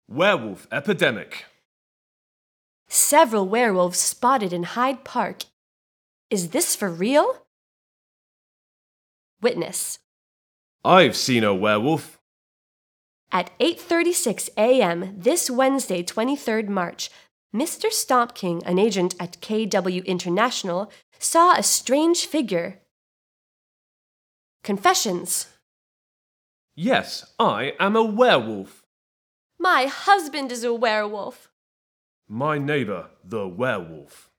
Werewolf epidemic. Several werewolves spotted in Hyde Park. Is this for real? Witness. I've seen a werewolf. At 8:36 a.m. this Wednesday, 23rd March, Mr. Stompking, an agent at KW International, saw a strange figure. Confessions. Yes, I am a werewolf. My husband is a werewolf. My neighbor, the werewolf.